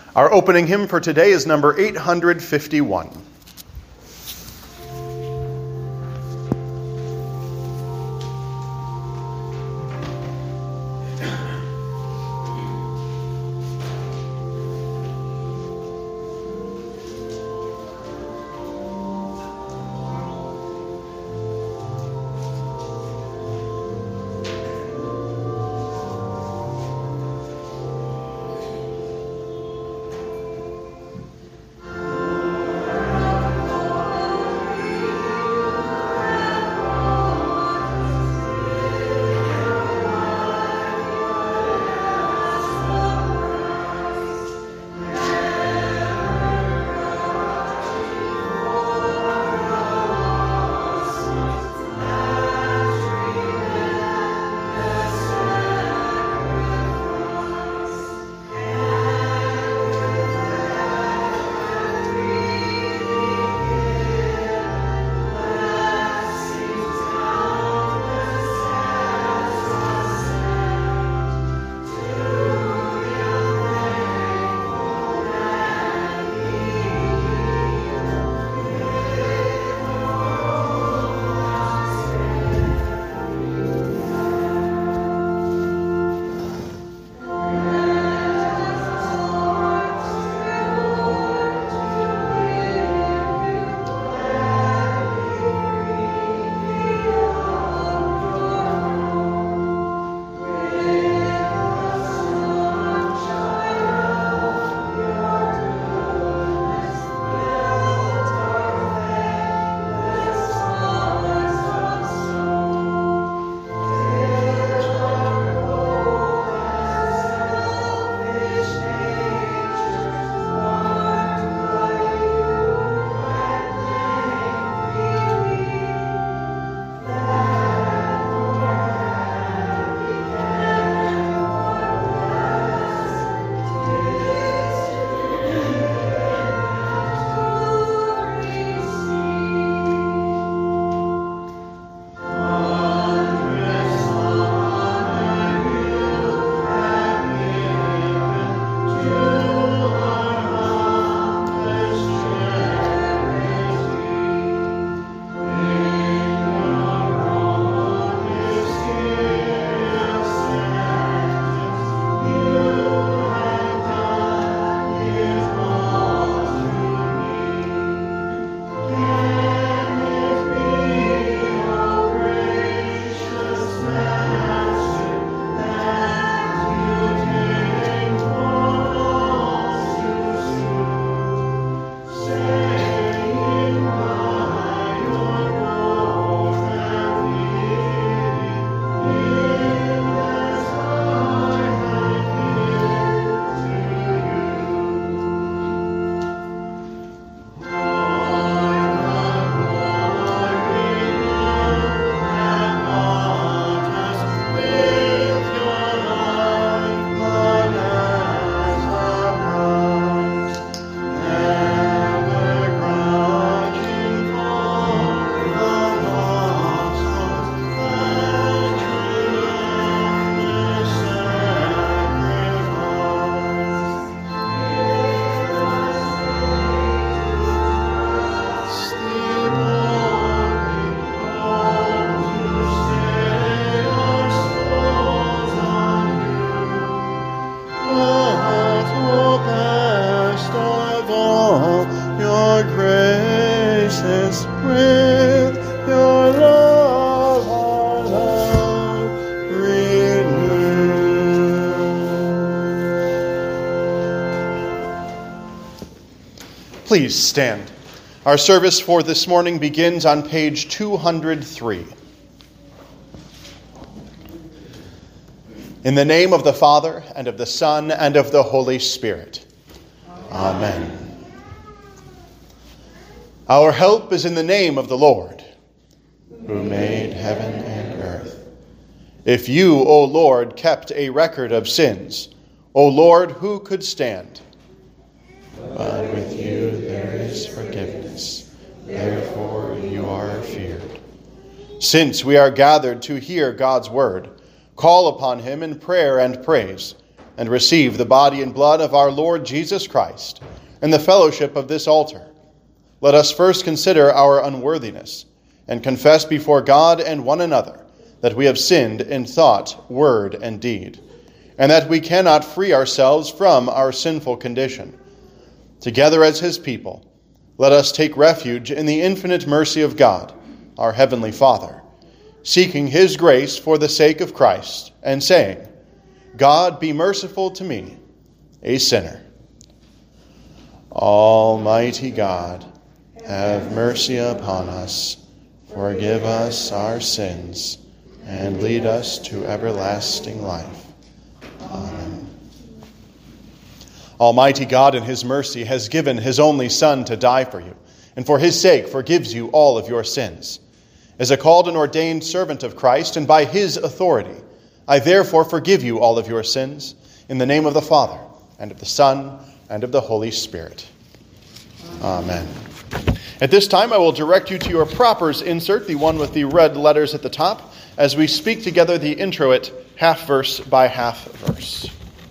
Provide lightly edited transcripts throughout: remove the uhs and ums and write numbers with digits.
Our opening hymn for today is number 851. Please stand. Our service for this morning begins on page 203. In the name of the Father, and of the Son, and of the Holy Spirit. Amen. Our help is in the name of the Lord, who made heaven and earth. If you, O Lord, kept a record of sins, O Lord, who could stand? But with you there is forgiveness. Therefore you are feared. Since we are gathered to hear God's word, call upon him in prayer and praise, and receive the body and blood of our Lord Jesus Christ and the fellowship of this altar, let us first consider our unworthiness and confess before God and one another that we have sinned in thought, word, and deed, and that we cannot free ourselves from our sinful condition. Together as his people, let us take refuge in the infinite mercy of God, our heavenly Father, seeking his grace for the sake of Christ, and saying, God, be merciful to me, a sinner. Almighty God, have mercy upon us, forgive us our sins, and lead us to everlasting life. Amen. Almighty God in his mercy has given his only Son to die for you, and for his sake forgives you all of your sins. As a called and ordained servant of Christ, and by his authority, I therefore forgive you all of your sins, in the name of the Father, and of the Son, and of the Holy Spirit. Amen. At this time, I will direct you to your propers insert, the one with the red letters at the top, as we speak together the introit half verse by half verse.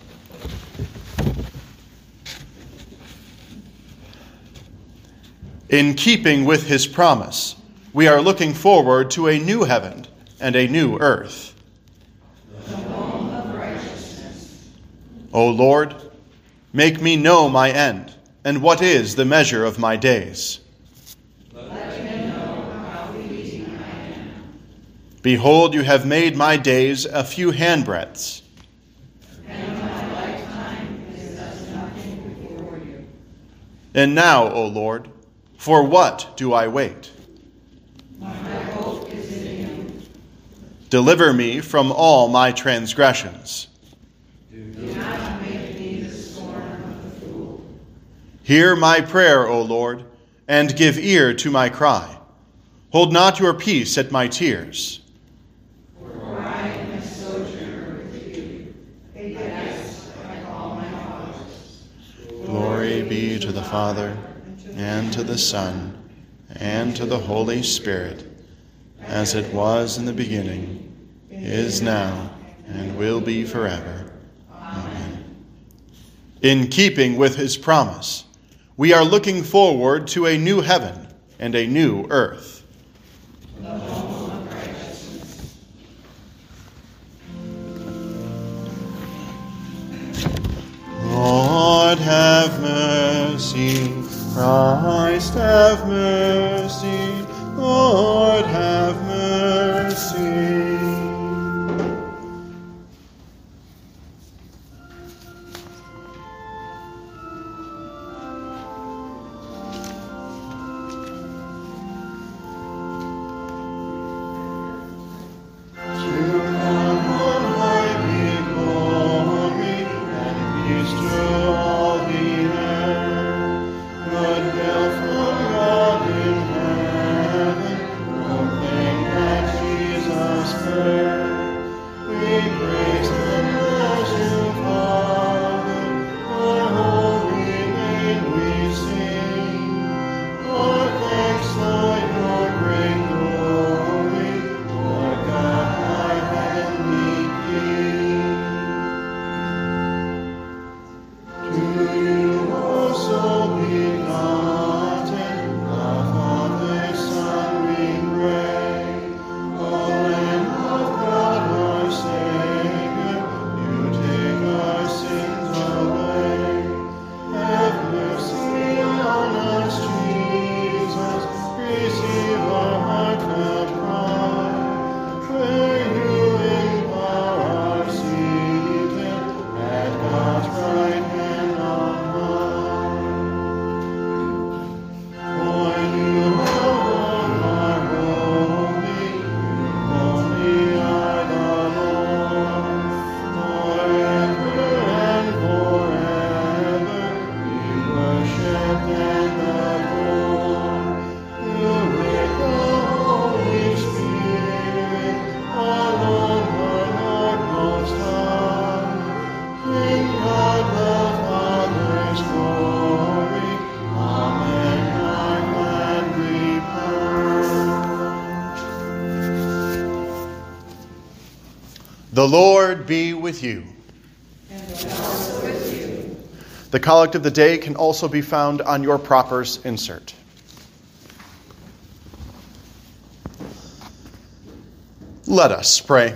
In keeping with his promise, we are looking forward to a new heaven and a new earth. The home of righteousness. O Lord, make me know my end, and what is the measure of my days. Let me know how fleeting I am. Behold, you have made my days a few handbreadths. And my lifetime is as nothing before you. And now, O Lord, for what do I wait? My hope is in you. Deliver me from all my transgressions. Do not make me the scorn of the fool. Hear my prayer, O Lord, and give ear to my cry. Hold not your peace at my tears. For I am a sojourner with you, a guest like all my fathers. Glory be to the Father, and to the Son, and to the Holy Spirit, as it was in the beginning, is now, and will be forever. Amen. In keeping with his promise, we are looking forward to a new heaven and a new earth. The home of righteousness. Lord, have mercy. Christ, have mercy. Lord, have mercy. The Lord be with you. And with The collect of the day can also be found on your propers insert. Let us pray.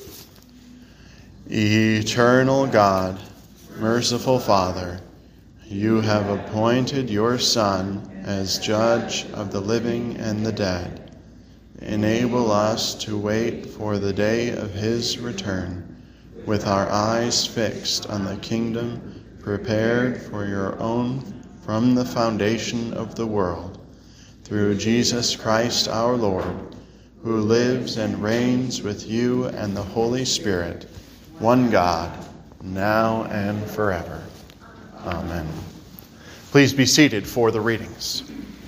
Eternal God, merciful Father, you have appointed your Son as judge of the living and the dead. Enable us to wait for the day of his return, with our eyes fixed on the kingdom prepared for your own from the foundation of the world, through Jesus Christ our Lord, who lives and reigns with you and the Holy Spirit, one God, now and forever. Amen. Please be seated for the readings.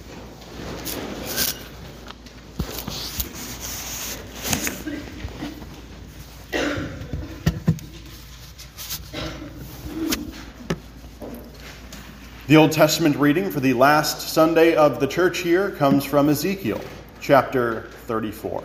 The Old Testament reading for the last Sunday of the church year comes from Ezekiel, chapter 34.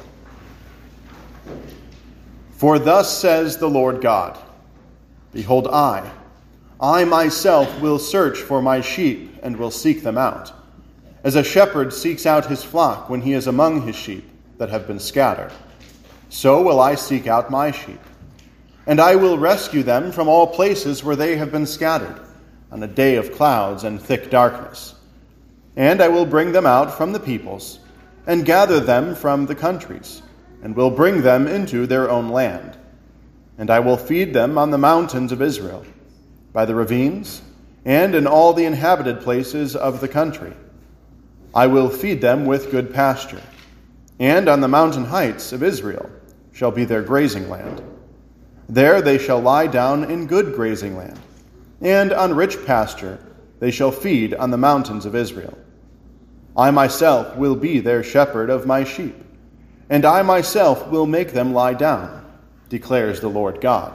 For thus says the Lord God, Behold, I myself will search for my sheep and will seek them out, as a shepherd seeks out his flock when he is among his sheep that have been scattered. So will I seek out my sheep, and I will rescue them from all places where they have been scattered, on a day of clouds and thick darkness. And I will bring them out from the peoples, and gather them from the countries, and will bring them into their own land. And I will feed them on the mountains of Israel, by the ravines, and in all the inhabited places of the country. I will feed them with good pasture, and on the mountain heights of Israel shall be their grazing land. There they shall lie down in good grazing land, and on rich pasture they shall feed on the mountains of Israel. I myself will be their shepherd of my sheep, and I myself will make them lie down, declares the Lord God.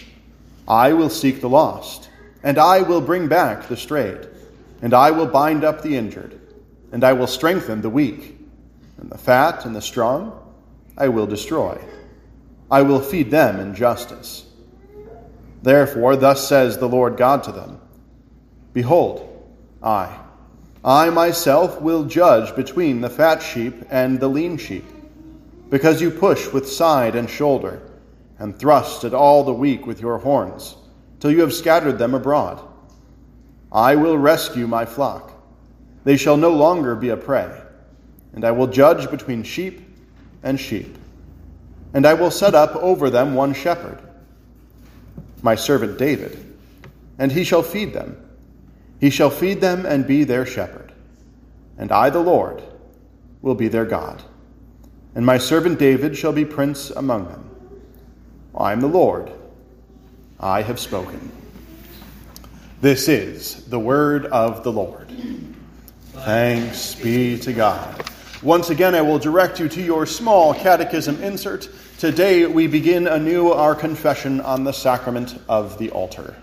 I will seek the lost, and I will bring back the strayed, and I will bind up the injured, and I will strengthen the weak, and the fat and the strong I will destroy. I will feed them in justice. Therefore, thus says the Lord God to them, Behold, I myself will judge between the fat sheep and the lean sheep, because you push with side and shoulder, and thrust at all the weak with your horns, till you have scattered them abroad. I will rescue my flock. They shall no longer be a prey, and I will judge between sheep and sheep. And I will set up over them one shepherd, my servant David, and he shall feed them. He shall feed them and be their shepherd. And I, the Lord, will be their God. And my servant David shall be prince among them. I am the Lord. I have spoken. This is the word of the Lord. Thanks be to God. Once again, I will direct you to your small catechism insert. Today we begin anew our confession on the sacrament of the altar.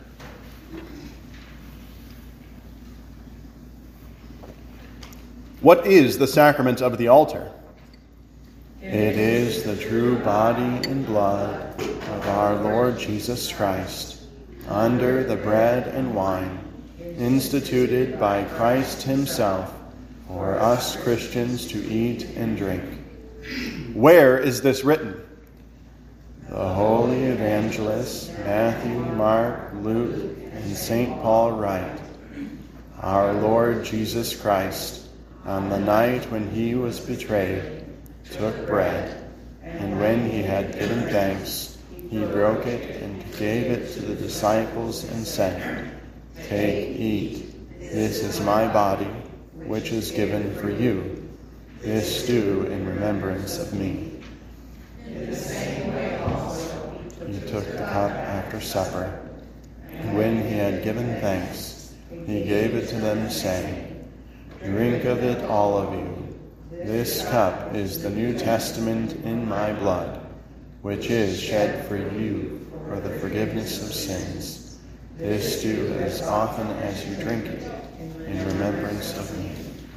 What is the sacrament of the altar? It is the true body and blood of our Lord Jesus Christ, under the bread and wine, instituted by Christ himself for us Christians to eat and drink. Where is this written? The holy evangelists Matthew, Mark, Luke, and St. Paul write, Our Lord Jesus Christ, on the night when he was betrayed, took bread, and when he had given thanks, he broke it and gave it to the disciples and said, Take, eat, this is my body, which is given for you. This do in remembrance of me. In the same way also, he took the cup after supper, and when he had given thanks, he gave it to them, saying, Drink of it, all of you. This cup is the New Testament in my blood, which is shed for you for the forgiveness of sins. This do as often as you drink it in remembrance of me.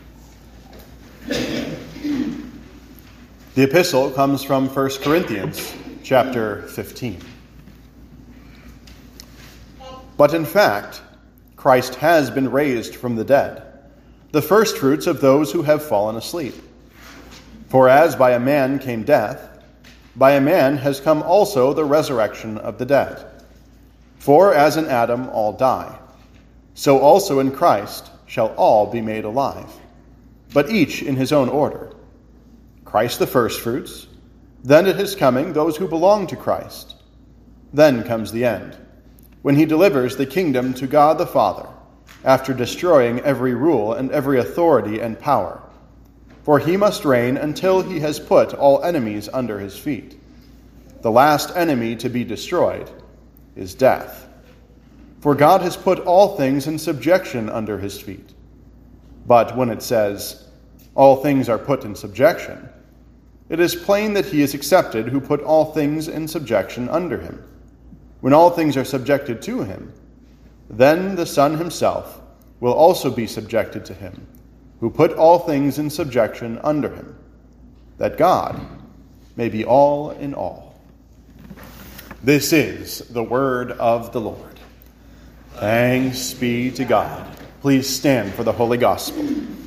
The epistle comes from 1 Corinthians chapter 15. But in fact, Christ has been raised from the dead, the firstfruits of those who have fallen asleep. For as by a man came death, by a man has come also the resurrection of the dead. For as in Adam all die, so also in Christ shall all be made alive, but each in his own order. Christ the firstfruits, then at his coming those who belong to Christ. Then comes the end, when he delivers the kingdom to God the Father, after destroying every rule and every authority and power. For he must reign until he has put all enemies under his feet. The last enemy to be destroyed is death. For God has put all things in subjection under his feet. But when it says, all things are put in subjection, it is plain that he is accepted who put all things in subjection under him. When all things are subjected to him, then the Son himself will also be subjected to him, who put all things in subjection under him, that God may be all in all. This is the word of the Lord. Thanks be to God. Please stand for the Holy Gospel.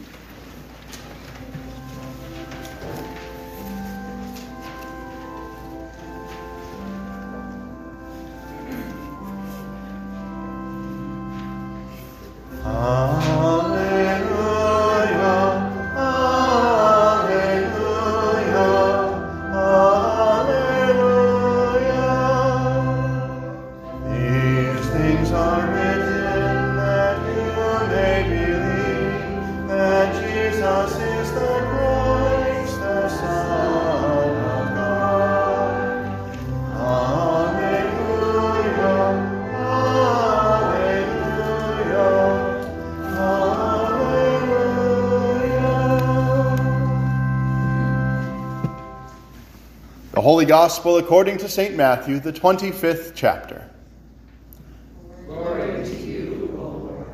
Holy Gospel according to St. Matthew, the 25th chapter. Glory to you, O Lord.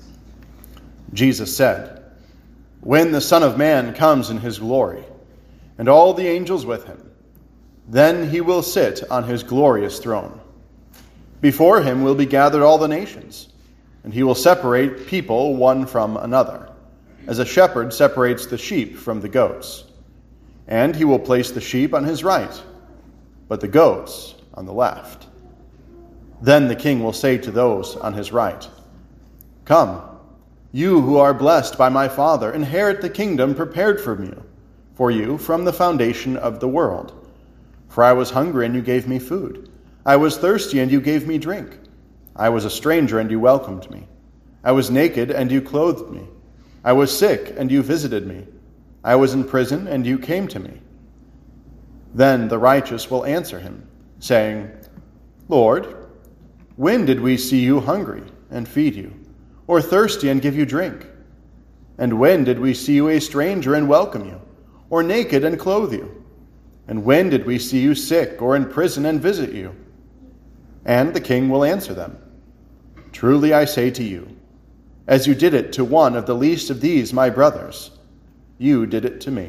Jesus said, when the Son of Man comes in his glory, and all the angels with him, then he will sit on his glorious throne. Before him will be gathered all the nations, and he will separate people one from another, as a shepherd separates the sheep from the goats. And he will place the sheep on his right, but the goats on the left. Then the king will say to those on his right, come, you who are blessed by my Father, inherit the kingdom prepared for you from the foundation of the world. For I was hungry, and you gave me food. I was thirsty, and you gave me drink. I was a stranger, and you welcomed me. I was naked, and you clothed me. I was sick, and you visited me. I was in prison, and you came to me. Then the righteous will answer him, saying, Lord, when did we see you hungry and feed you, or thirsty and give you drink? And when did we see you a stranger and welcome you, or naked and clothe you? And when did we see you sick or in prison and visit you? And the king will answer them, truly I say to you, as you did it to one of the least of these my brothers, you did it to me.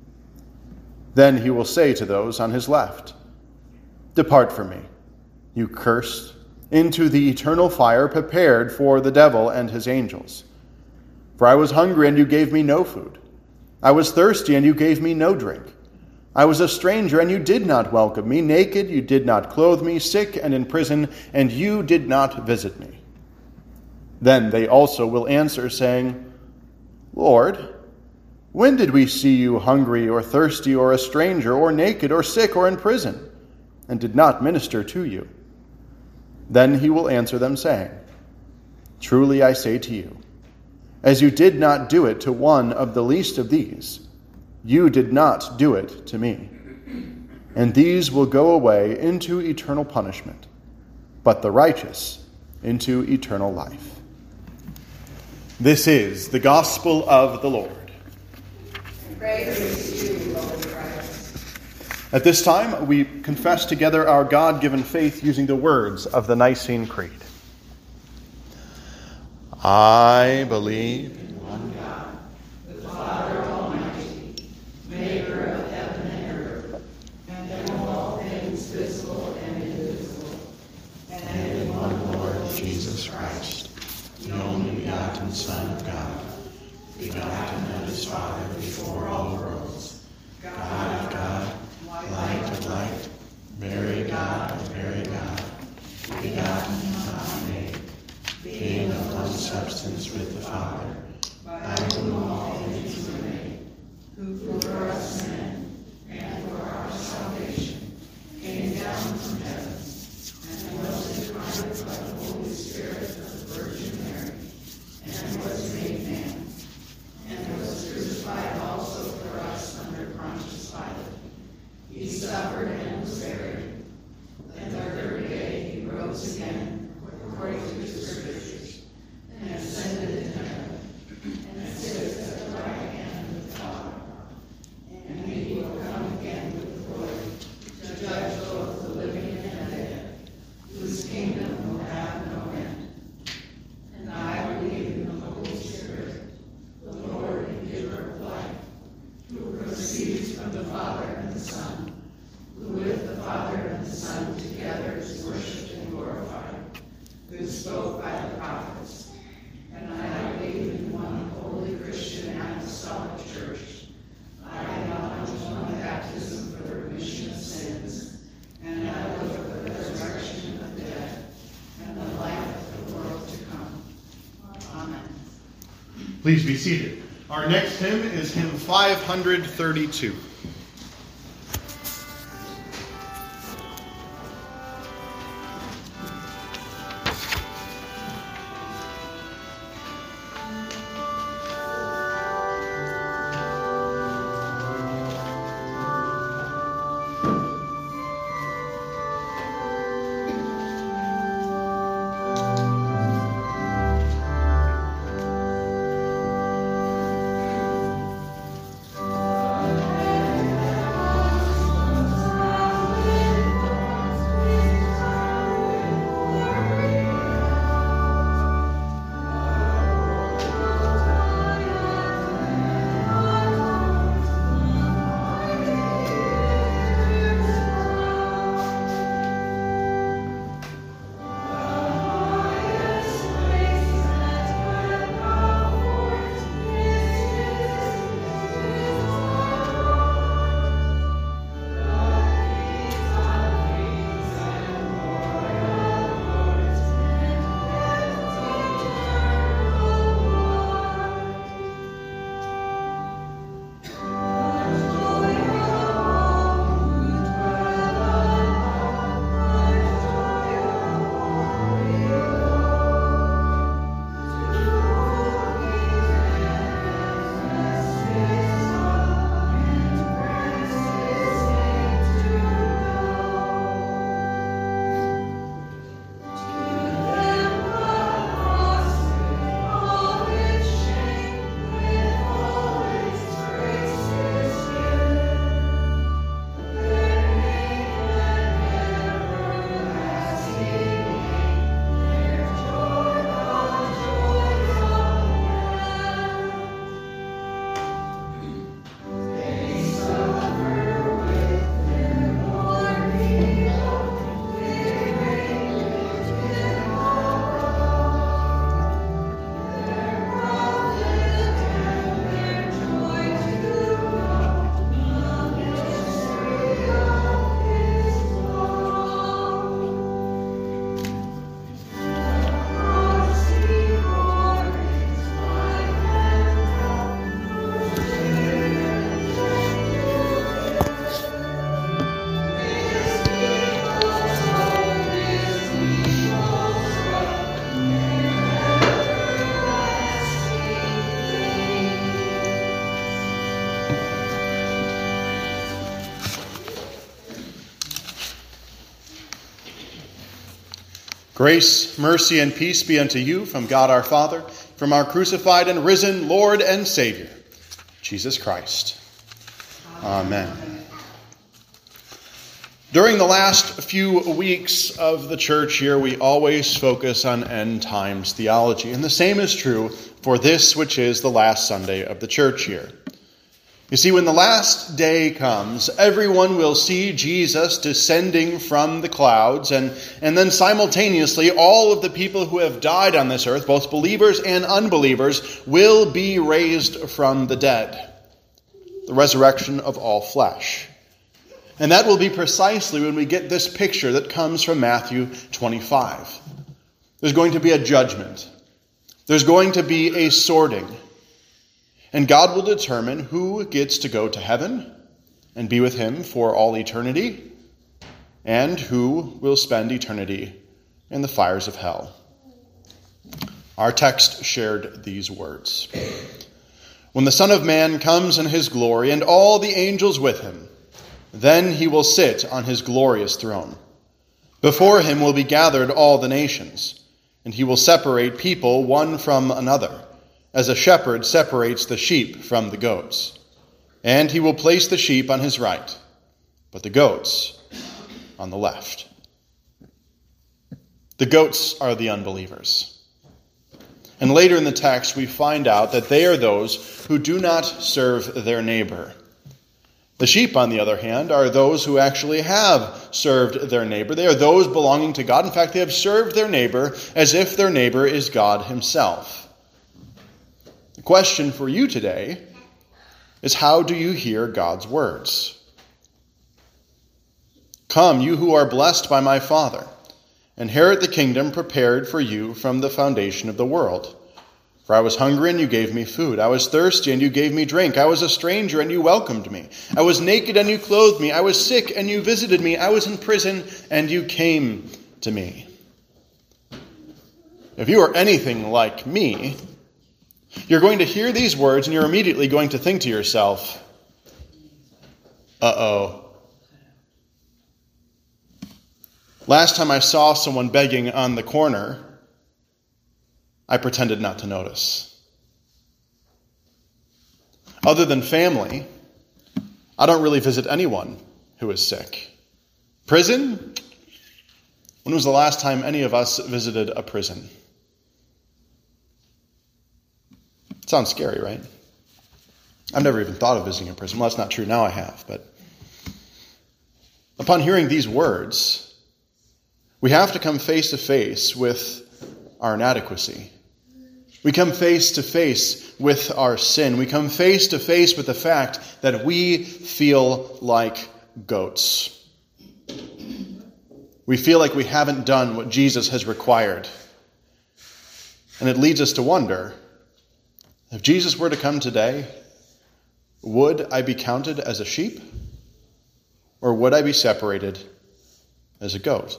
Then he will say to those on his left, depart from me, you cursed, into the eternal fire prepared for the devil and his angels. For I was hungry, and you gave me no food. I was thirsty, and you gave me no drink. I was a stranger, and you did not welcome me. Naked, you did not clothe me. Sick and in prison, and you did not visit me. Then they also will answer, saying, Lord, when did we see you hungry or thirsty or a stranger or naked or sick or in prison, and did not minister to you? Then he will answer them, saying, truly I say to you, as you did not do it to one of the least of these, you did not do it to me. And these will go away into eternal punishment, but the righteous into eternal life. This is the gospel of the Lord. Praise to you, Lord Christ. At this time, we confess together our God-given faith using the words of the Nicene Creed. I believe in one God, the Father Almighty, maker of heaven and earth, and of all things visible and invisible, and in one Lord Jesus Christ, known begotten Son of God, begotten of his Father before all worlds, God of God, light of light, very God of very God, begotten and not made, being of one substance with the Father, by whom all things were made, who for us men and for our salvation came down from heaven, and was incarnate by the Holy Spirit of the Virgin Mary, and was made man, and was crucified also for us under Pontius Pilate. He suffered and was buried. And the third day he rose again, according to the Scriptures, and ascended into heaven, and sitteth at the right hand of the Father. And he will come again with glory, to judge both the living and the dead, whose kingdom will have no end. And I believe in the Holy Spirit, the Lord and giver of life, who proceeds from the Father and the Son, who with the Father and the Son together is worshipped and glorified, who spoke by the prophets. And I believe in one holy Christian apostolic church. I acknowledge one baptism for the remission of sins, and I look for the resurrection of the dead, and the life of the world to come. Amen. Please be seated. Our next hymn is hymn 532. Grace, mercy, and peace be unto you from God our Father, from our crucified and risen Lord and Savior, Jesus Christ. Amen. During the last few weeks of the church year, we always focus on end times theology, and the same is true for this, which is the last Sunday of the church year. You see, when the last day comes, everyone will see Jesus descending from the clouds, and then simultaneously all of the people who have died on this earth, both believers and unbelievers, will be raised from the dead. The resurrection of all flesh. And that will be precisely when we get this picture that comes from Matthew 25. There's going to be a judgment. There's going to be a sorting. And God will determine who gets to go to heaven and be with him for all eternity, and who will spend eternity in the fires of hell. Our text shared these words. When the Son of Man comes in his glory and all the angels with him, then he will sit on his glorious throne. Before him will be gathered all the nations, and he will separate people one from another, as a shepherd separates the sheep from the goats. And he will place the sheep on his right, but the goats on the left. The goats are the unbelievers. And later in the text, we find out that they are those who do not serve their neighbor. The sheep, on the other hand, are those who actually have served their neighbor. They are those belonging to God. In fact, they have served their neighbor as if their neighbor is God himself. The question for you today is, how do you hear God's words? Come, you who are blessed by my Father, inherit the kingdom prepared for you from the foundation of the world. For I was hungry, and you gave me food. I was thirsty, and you gave me drink. I was a stranger, and you welcomed me. I was naked, and you clothed me. I was sick, and you visited me. I was in prison, and you came to me. If you are anything like me, you're going to hear these words, and you're immediately going to think to yourself, uh-oh. Last time I saw someone begging on the corner, I pretended not to notice. Other than family, I don't really visit anyone who is sick. Prison? When was the last time any of us visited a prison? Sounds scary, right? I've never even thought of visiting a prison. Well, that's not true. Now I have. But upon hearing these words, we have to come face to face with our inadequacy. We come face to face with our sin. We come face to face with the fact that we feel like goats. We feel like we haven't done what Jesus has required. And it leads us to wonder, if Jesus were to come today, would I be counted as a sheep? Or would I be separated as a goat?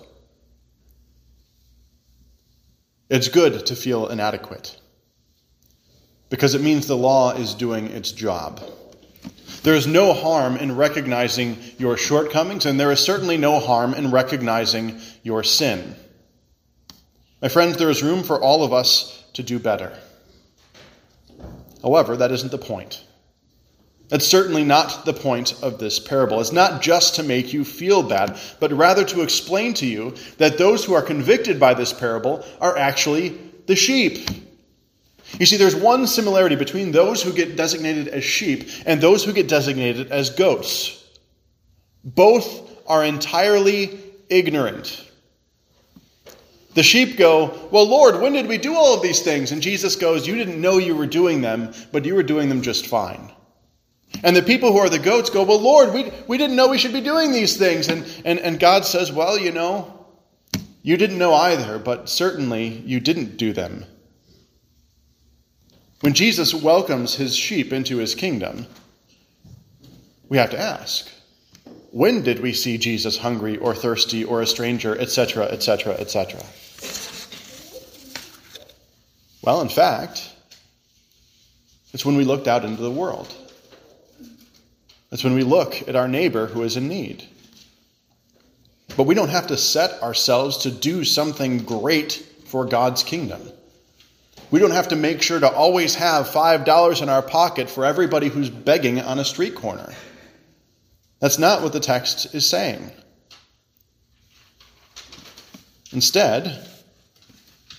It's good to feel inadequate, because it means the law is doing its job. There is no harm in recognizing your shortcomings, and there is certainly no harm in recognizing your sin. My friends, there is room for all of us to do better. However, that isn't the point. That's certainly not the point of this parable. It's not just to make you feel bad, but rather to explain to you that those who are convicted by this parable are actually the sheep. You see, there's one similarity between those who get designated as sheep and those who get designated as goats. Both are entirely ignorant. The sheep go, well, Lord, when did we do all of these things? And Jesus goes, you didn't know you were doing them, but you were doing them just fine. And the people who are the goats go, well, Lord, we didn't know we should be doing these things. And God says, well, you didn't know either, but certainly you didn't do them. When Jesus welcomes his sheep into his kingdom, we have to ask, when did we see Jesus hungry or thirsty or a stranger, etc., etc., etc.? Well, in fact, it's when we looked out into the world. It's when we look at our neighbor who is in need. But we don't have to set ourselves to do something great for God's kingdom. We don't have to make sure to always have $5 in our pocket for everybody who's begging on a street corner. That's not what the text is saying. Instead,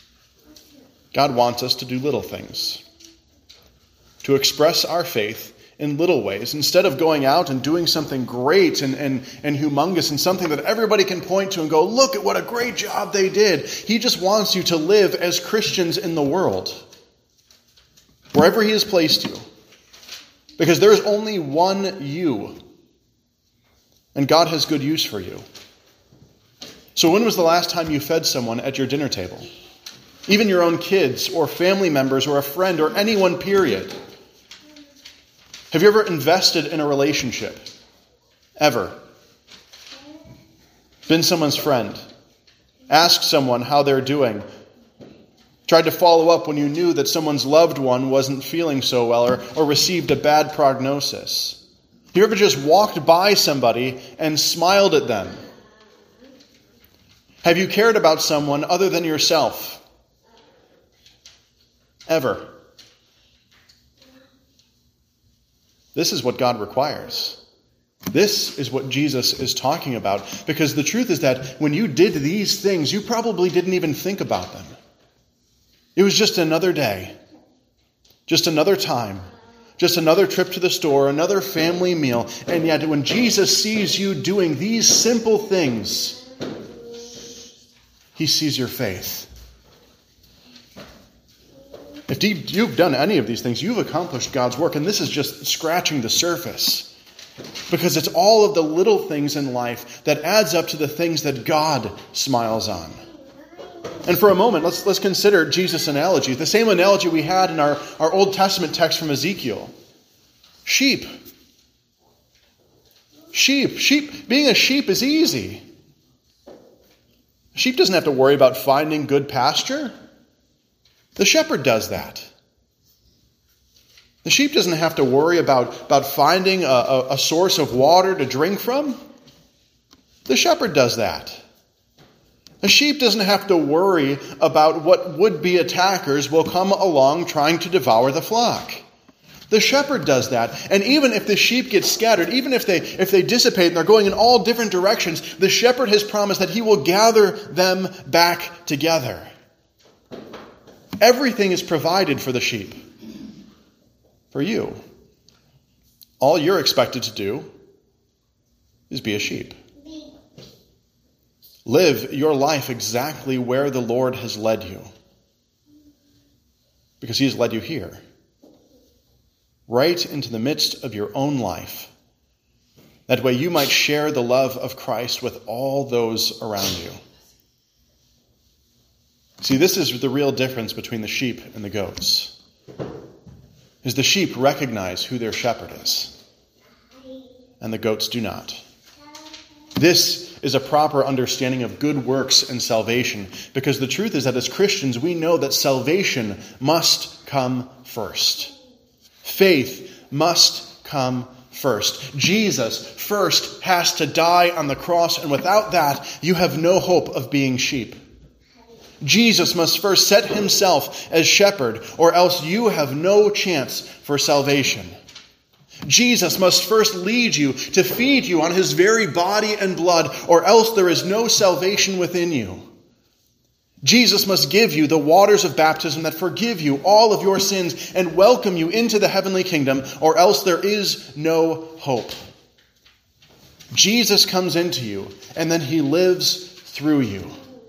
God wants us to do little things, to express our faith in little ways. Instead of going out and doing something great and humongous and something that everybody can point to and go, look at what a great job they did. He just wants you to live as Christians in the world, wherever he has placed you. Because there is only one you, and God has good use for you. So when was the last time you fed someone at your dinner table? Even your own kids or family members or a friend or anyone, period. Have you ever invested in a relationship? Ever? Been someone's friend? Asked someone how they're doing? Tried to follow up when you knew that someone's loved one wasn't feeling so well or received a bad prognosis? Have you ever just walked by somebody and smiled at them? Have you cared about someone other than yourself? Ever? This is what God requires. This is what Jesus is talking about. Because the truth is that when you did these things, you probably didn't even think about them. It was just another day, just another time, just another trip to the store, another family meal. And yet when Jesus sees you doing these simple things, he sees your faith. If you've done any of these things, you've accomplished God's work, and this is just scratching the surface. Because it's all of the little things in life that adds up to the things that God smiles on. And for a moment, let's consider Jesus' analogy. The same analogy we had in our Old Testament text from Ezekiel. Sheep. Sheep. Being a sheep is easy. A sheep doesn't have to worry about finding good pasture. The shepherd does that. The sheep doesn't have to worry about finding a source of water to drink from. The shepherd does that. A sheep doesn't have to worry about what would-be attackers will come along trying to devour the flock. The shepherd does that. And even if the sheep get scattered, even if they dissipate and they're going in all different directions, the shepherd has promised that he will gather them back together. Everything is provided for the sheep. For you. All you're expected to do is be a sheep. Live your life exactly where the Lord has led you. Because he has led you here. Right into the midst of your own life. That way you might share the love of Christ with all those around you. See, this is the real difference between the sheep and the goats. Is the sheep recognize who their shepherd is, and the goats do not. This is a proper understanding of good works and salvation, because the truth is that as Christians, we know that salvation must come first. Faith must come first. Jesus first has to die on the cross, and without that, you have no hope of being sheep. Jesus must first set himself as shepherd, or else you have no chance for salvation. Jesus must first lead you to feed you on his very body and blood, or else there is no salvation within you. Jesus must give you the waters of baptism that forgive you all of your sins and welcome you into the heavenly kingdom, or else there is no hope. Jesus comes into you, and then he lives through you.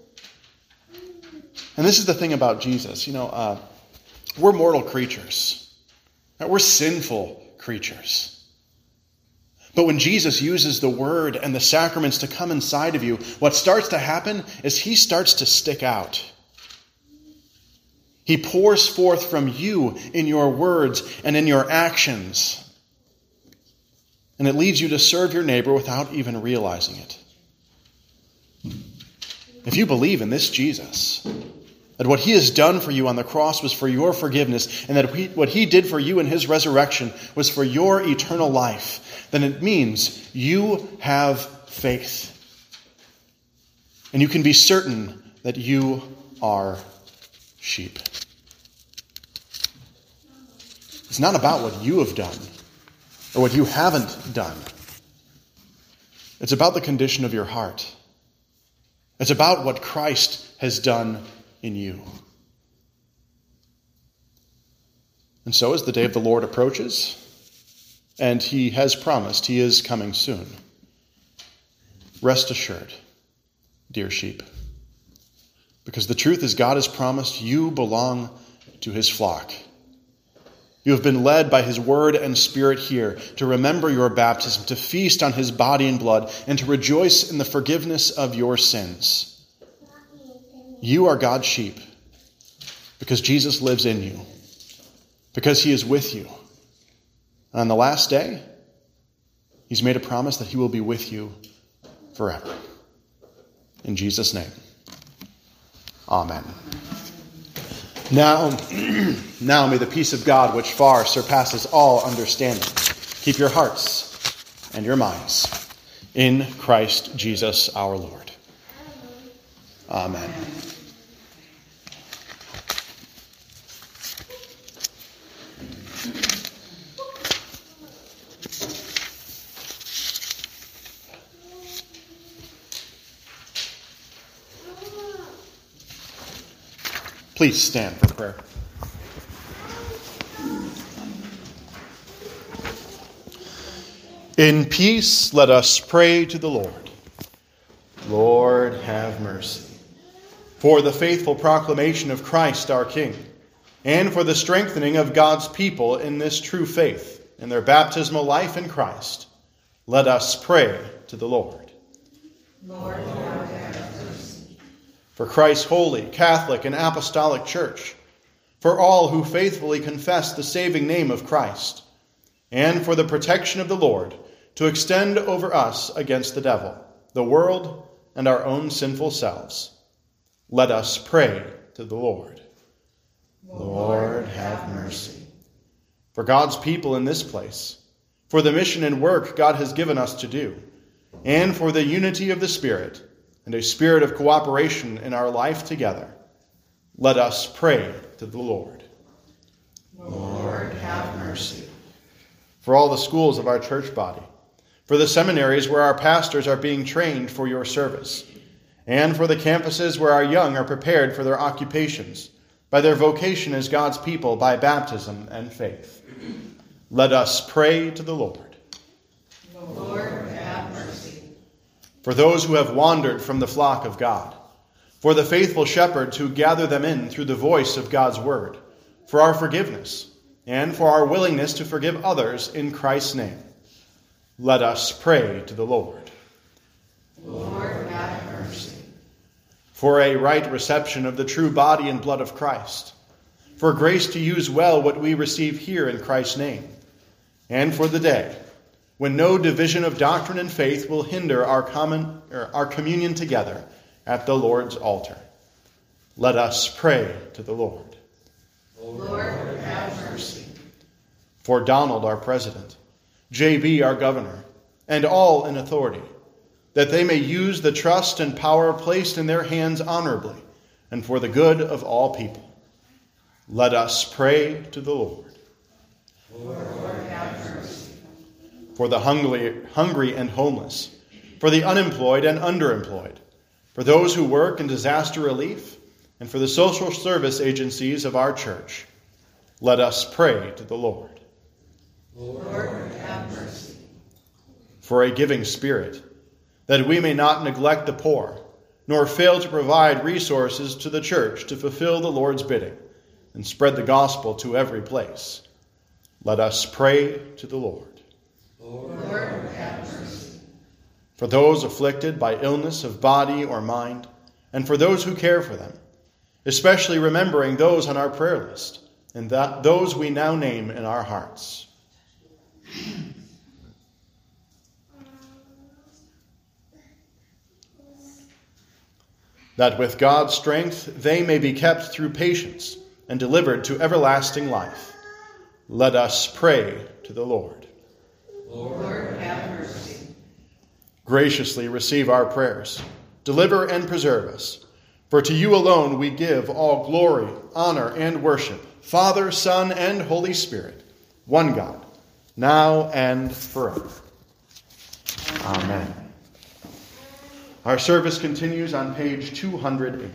And this is the thing about Jesus. We're mortal creatures. We're sinful creatures. But when Jesus uses the word and the sacraments to come inside of you, what starts to happen is he starts to stick out. He pours forth from you in your words and in your actions. And it leads you to serve your neighbor without even realizing it. If you believe in this Jesus, that what he has done for you on the cross was for your forgiveness, and that what he did for you in his resurrection was for your eternal life, then it means you have faith. And you can be certain that you are sheep. It's not about what you have done or what you haven't done. It's about the condition of your heart. It's about what Christ has done in you. And so as the day of the Lord approaches, and he has promised he is coming soon. Rest assured, dear sheep, because the truth is God has promised you belong to his flock. You have been led by his word and spirit here to remember your baptism, to feast on his body and blood, and to rejoice in the forgiveness of your sins. You are God's sheep because Jesus lives in you, because he is with you. And on the last day, he's made a promise that he will be with you forever. In Jesus' name, amen. Now may the peace of God, which far surpasses all understanding, keep your hearts and your minds in Christ Jesus our Lord. Amen. Please stand for prayer. In peace, let us pray to the Lord. Lord, have mercy. For the faithful proclamation of Christ our King, and for the strengthening of God's people in this true faith, in their baptismal life in Christ, let us pray to the Lord. Lord, have mercy. For Christ's holy, Catholic, and apostolic church, for all who faithfully confess the saving name of Christ, and for the protection of the Lord to extend over us against the devil, the world, and our own sinful selves. Let us pray to the Lord. Lord, have mercy. For God's people in this place, for the mission and work God has given us to do, and for the unity of the Spirit, and a spirit of cooperation in our life together, let us pray to the Lord. Lord, have mercy. For all the schools of our church body, for the seminaries where our pastors are being trained for your service, and for the campuses where our young are prepared for their occupations, by their vocation as God's people by baptism and faith, let us pray to the Lord. Lord, have mercy. For those who have wandered from the flock of God, for the faithful shepherds who gather them in through the voice of God's word, for our forgiveness, and for our willingness to forgive others in Christ's name, let us pray to the Lord. Lord, have mercy. For a right reception of the true body and blood of Christ, for grace to use well what we receive here in Christ's name, and for the day when no division of doctrine and faith will hinder our communion together at the Lord's altar. Let us pray to the Lord. Lord, have mercy. For Donald, our president, J.B., our governor, and all in authority, that they may use the trust and power placed in their hands honorably and for the good of all people. Let us pray to the Lord. Lord, have mercy. For the hungry and homeless, for the unemployed and underemployed, for those who work in disaster relief, and for the social service agencies of our church, let us pray to the Lord. Lord, have mercy. For a giving spirit, that we may not neglect the poor, nor fail to provide resources to the church to fulfill the Lord's bidding and spread the gospel to every place, let us pray to the Lord. Lord, have mercy. For those afflicted by illness of body or mind, and for those who care for them, especially remembering those on our prayer list, and those we now name in our hearts. That with God's strength they may be kept through patience and delivered to everlasting life. Let us pray to the Lord. Lord, have mercy. Graciously receive our prayers. Deliver and preserve us. For to you alone we give all glory, honor, and worship, Father, Son, and Holy Spirit, one God, now and forever. Amen. Our service continues on page 208.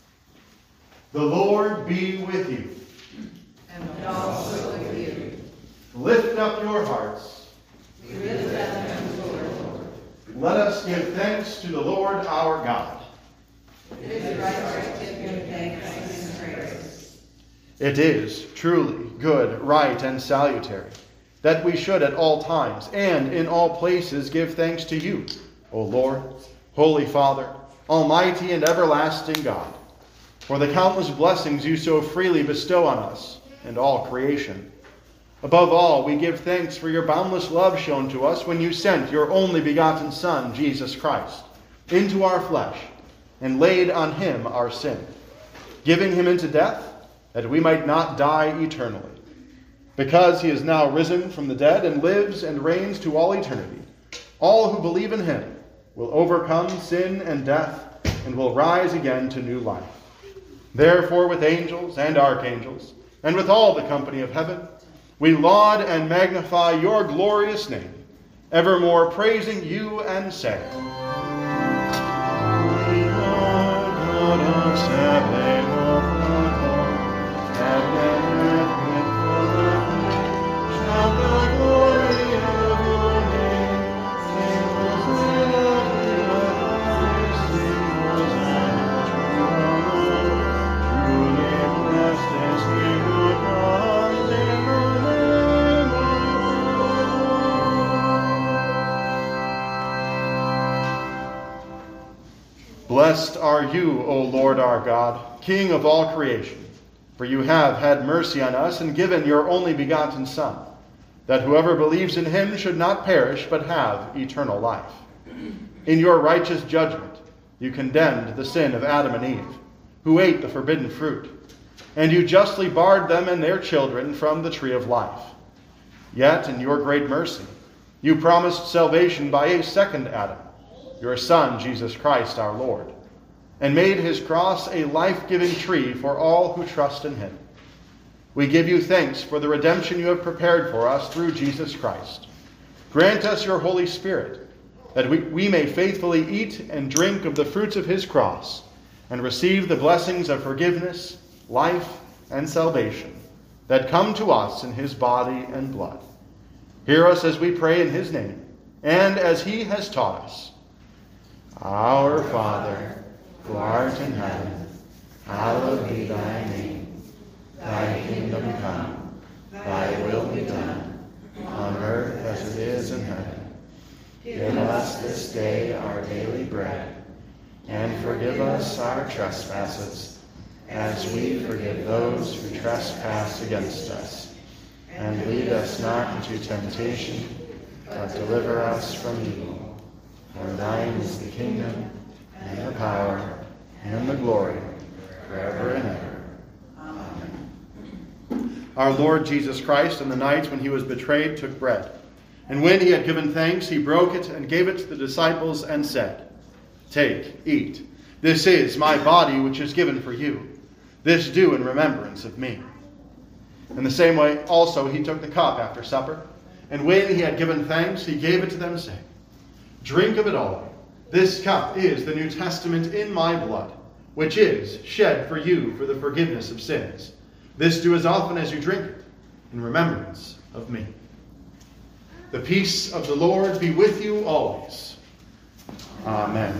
The Lord be with you. And also with you. Lift up your hearts. We lift up them to the Lord. Let us give thanks to the Lord our God. It is right to give thanks and praise. It is truly good, right, and salutary that we should at all times and in all places give thanks to you, O Lord, Holy Father, Almighty and everlasting God, for the countless blessings you so freely bestow on us and all creation. Above all, we give thanks for your boundless love shown to us when you sent your only begotten Son, Jesus Christ, into our flesh and laid on him our sin, giving him into death that we might not die eternally. Because he is now risen from the dead and lives and reigns to all eternity, all who believe in him will overcome sin and death and will rise again to new life. Therefore, with angels and archangels, and with all the company of heaven, we laud and magnify your glorious name, evermore praising you and saying, Holy Lord, God of Sabaoth, heaven and earth with full of thee, shout the glory of your name. Sing Hosanna to the highest, sing Hosanna to the Lord. Truly blessed is he who comes in the name of the Lord. Blessed are you, O Lord our God, King of all creation. For you have had mercy on us and given your only begotten Son, that whoever believes in him should not perish but have eternal life. In your righteous judgment, you condemned the sin of Adam and Eve, who ate the forbidden fruit, and you justly barred them and their children from the tree of life. Yet, in your great mercy, you promised salvation by a second Adam, your Son, Jesus Christ our Lord, and made his cross a life-giving tree for all who trust in him. We give you thanks for the redemption you have prepared for us through Jesus Christ. Grant us your Holy Spirit, that we may faithfully eat and drink of the fruits of his cross, and receive the blessings of forgiveness, life, and salvation that come to us in his body and blood. Hear us as we pray in his name, and as he has taught us. Our Father, who art in heaven, hallowed be thy name. Thy kingdom come, thy will be done, on earth as it is in heaven. Give us this day our daily bread, and forgive us our trespasses, as we forgive those who trespass against us. And lead us not into temptation, but deliver us from evil. For thine is the kingdom, and the power, and the glory, forever and ever. Amen. Our Lord Jesus Christ, on the night when he was betrayed, took bread. And when he had given thanks, he broke it and gave it to the disciples and said, Take, eat. This is my body which is given for you. This do in remembrance of me. In the same way also he took the cup after supper. And when he had given thanks, he gave it to them, saying, Drink of it all. This cup is the New Testament in my blood, which is shed for you for the forgiveness of sins. This do as often as you drink it, in remembrance of me. The peace of the Lord be with you always. Amen.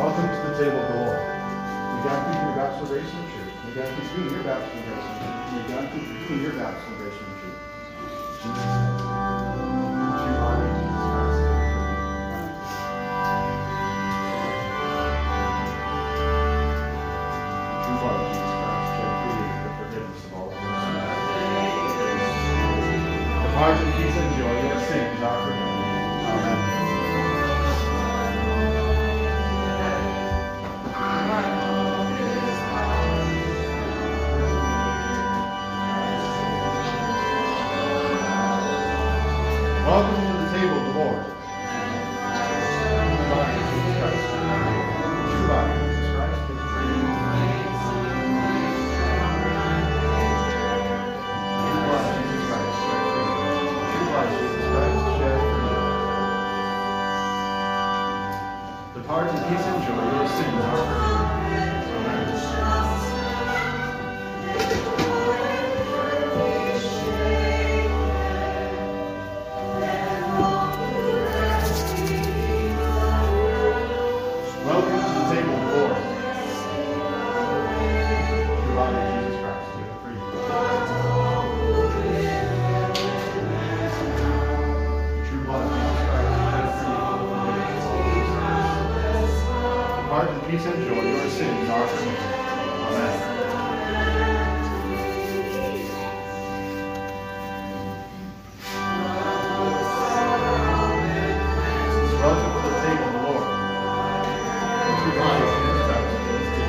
Welcome to the table of the Lord. May God be your baptismal grace in the truth. May God be your baptismal grace in the truth. May God be your baptismal grace in the truth. Jesus Christ. True body of Jesus Christ. True blood of Jesus Christ, shed for you for the forgiveness of all sins. Depart in peace and joy. Your sins are forgiven. Amen. Welcome to the table of the Lord. True body of Jesus Christ. True body of Jesus Christ. True blood of Jesus Christ. True blood of Jesus Christ shed for you. Depart in peace and joy. Your sins are forgiven. Amen. Welcome to the table of the Lord. True body of Jesus Christ, given for you. True blood of Jesus Christ, shed for you. Depart in peace and joy. Your sins are forgiven. Amen. Welcome to the table of the Lord. True body of Jesus Christ, given for you.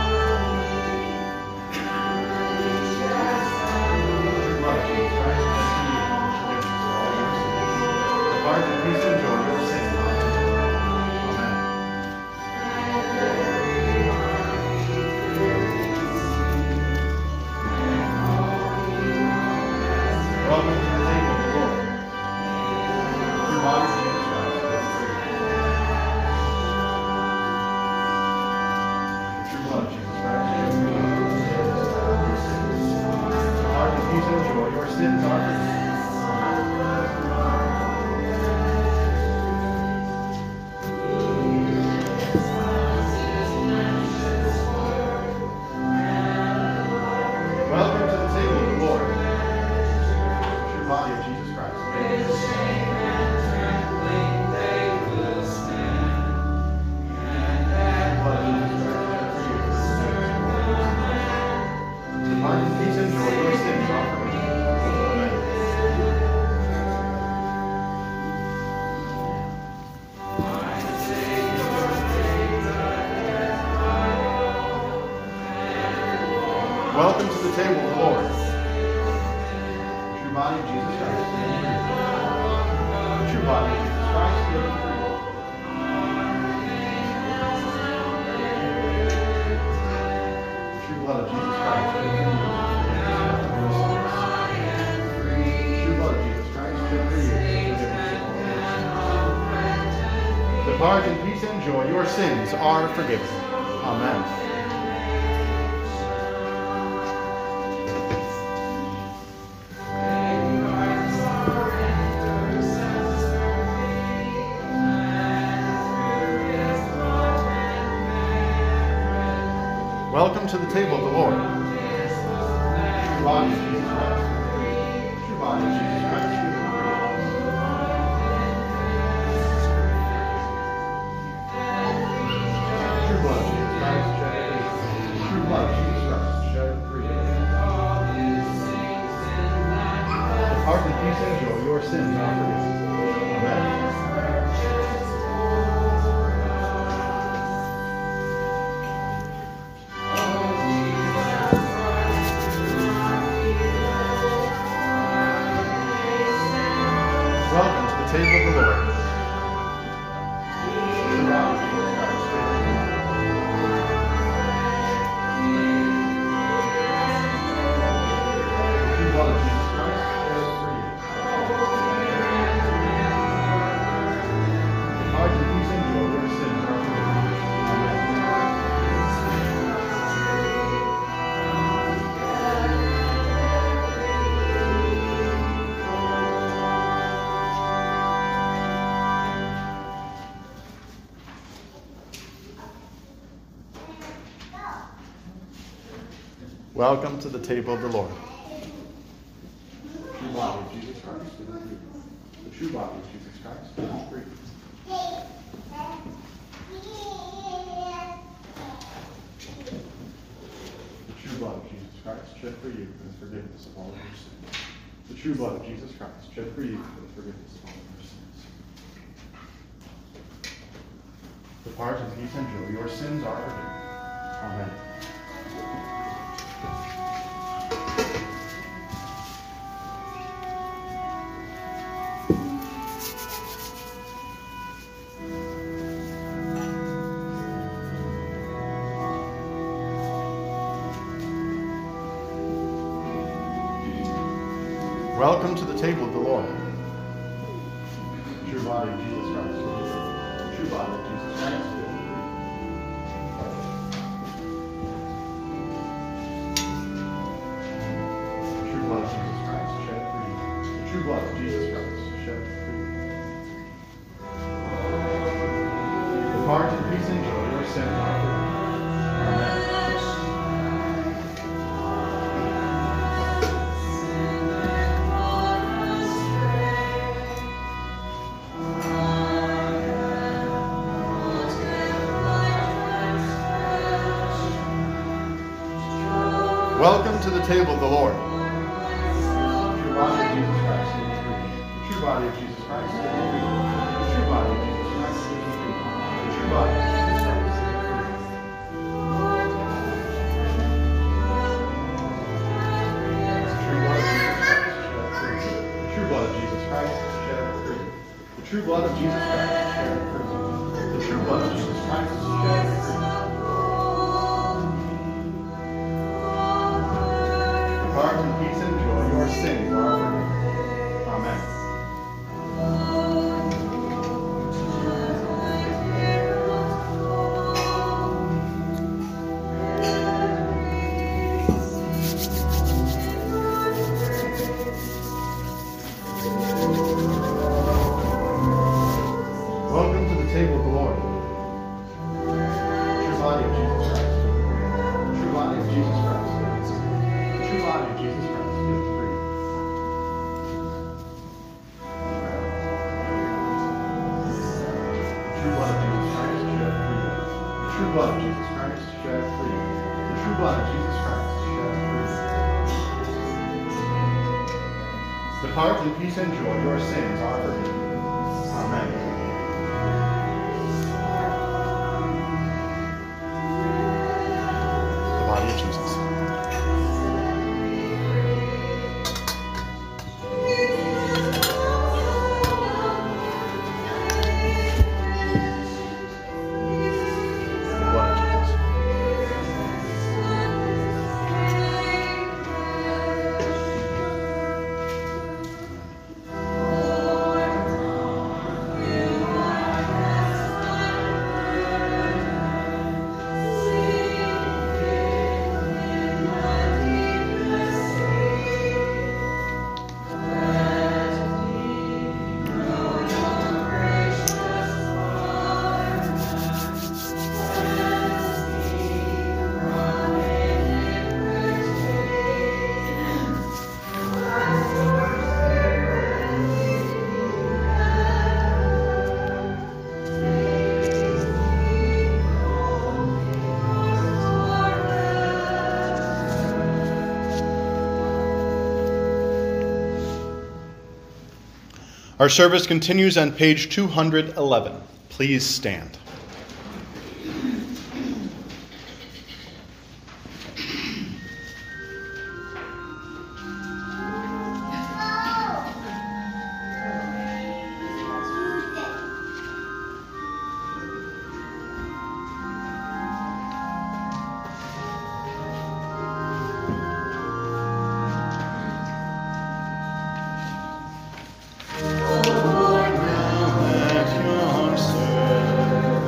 True blood of Jesus Christ, shed for you, and forgiveness of all your sins. Depart in peace and joy. Your sins are forgiven. Amen. Welcome to the table of the Lord. True body of Jesus Christ, given for you. True blood of Jesus Christ, shed for you. Depart in peace and joy. Your sins are forgiven. Welcome to the table of the Lord. True body of Jesus Christ. Blood of Jesus Christ shed for you. Depart in peace and joy. Your sins are forgiven. Amen. Welcome to the table of the Lord. True body of Jesus Christ. True body of Jesus Christ, given for you. True blood of Jesus Christ, given for you. True blood of Jesus Christ, given for you. Depart in peace and joy. Your sins are forgiven. Amen. Welcome to the table of the Lord. True body of Jesus Christ. True body of Jesus Christ, given for you. True blood of Jesus Christ, shed for you. True blood of Jesus Christ, shed for you. Depart in peace and joy. Your sins are forgiven. Amen. Welcome to the table of the Lord. True body of Jesus Christ, given for you. True blood of Jesus Christ, shed for you. Welcome to the table of the Lord. The true body of Jesus Christ, given for you. The true body of Jesus Christ, given for you. The true blood of Jesus Christ, shed for you for the forgiveness of all of your sins. The true blood of Jesus Christ, shed for you for the forgiveness of all of your sins. Depart in peace and joy. Your sins are forgiven. Amen. Welcome to the table of the Lord. The true body of Jesus Christ. The true body of Jesus Christ. The true blood of Jesus Christ shed for you. The true blood of Jesus Christ shed for you. Depart in peace and joy. Your sins are forgiven. Amen. Welcome to the table of the Lord. The true body of Jesus Christ is free. The true body of Jesus Christ is free. The true body of Jesus Christ is free. The true body of Jesus Christ is free. The true blood of Jesus Christ shed free. The true blood of Jesus Christ shed free. The true blood of Jesus Christ shed free. Depart in peace and joy. Your sins are forgiven. Amen. Welcome to the table of the Lord. The true body of Jesus Christ. The true body of Jesus Christ. The true body of Jesus Christ given free. The true blood of Jesus Christ shed free. The true blood of Jesus Christ shed free. The true blood of Jesus Christ shed free. Depart in peace and joy. Your sins are forgiven. Amen. The body of Jesus. Our service continues on page 211. Please stand. Lord, now let your servant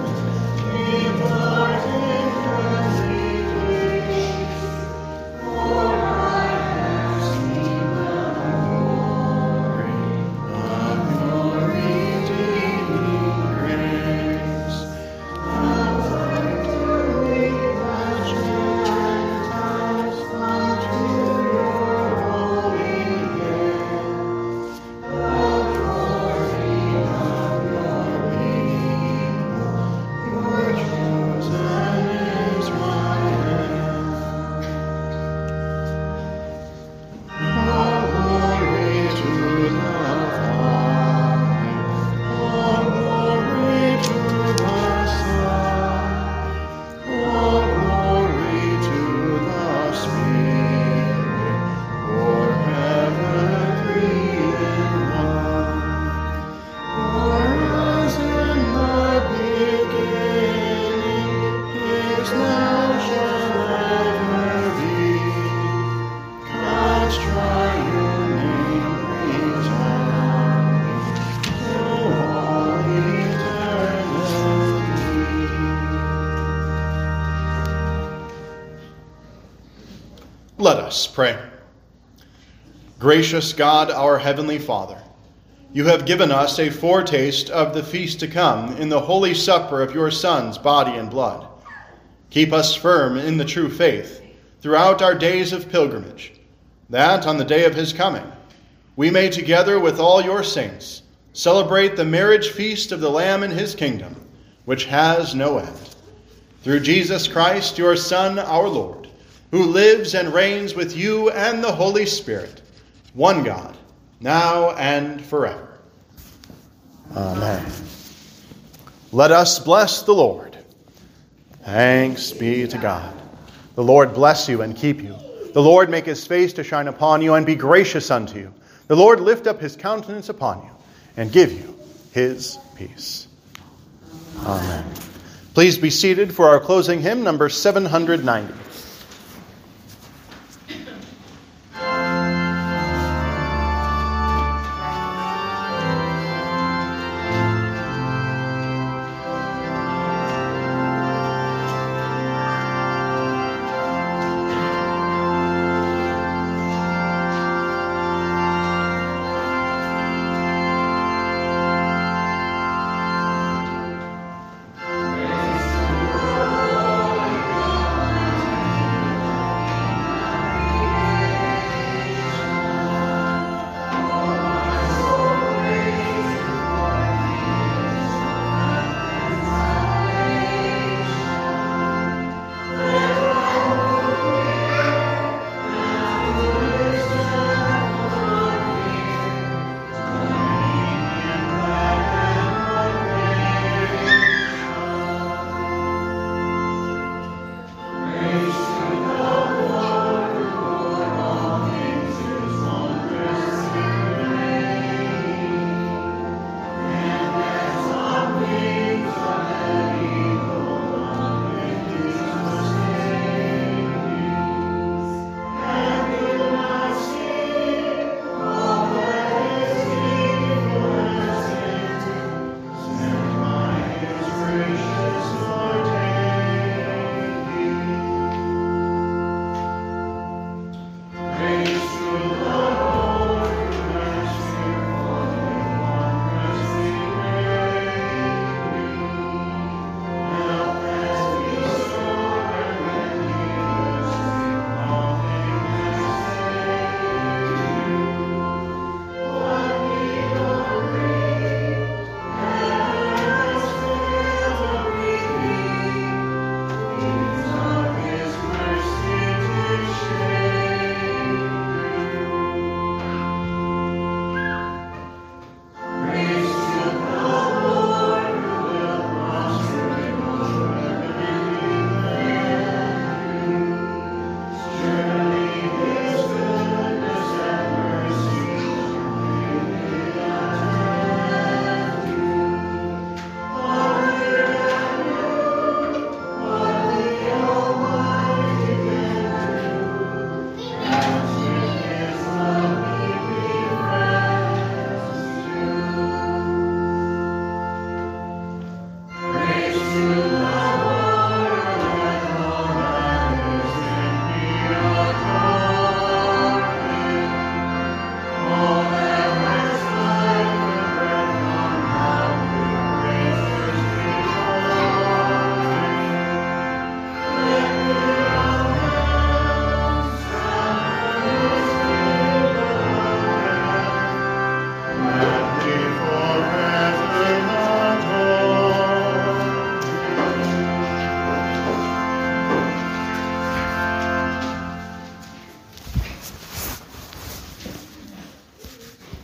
Let us pray. Gracious God, our heavenly Father, you have given us a foretaste of the feast to come in the holy supper of your Son's body and blood. Keep us firm in the true faith throughout our days of pilgrimage, that on the day of his coming, we may together with all your saints celebrate the marriage feast of the Lamb in his kingdom, which has no end. Through Jesus Christ, your Son, our Lord, who lives and reigns with you and the Holy Spirit, one God, now and forever. Amen. Let us bless the Lord. Thanks be to God. The Lord bless you and keep you. The Lord make his face to shine upon you and be gracious unto you. The Lord lift up his countenance upon you and give you his peace. Amen. Please be seated for our closing hymn, number 790.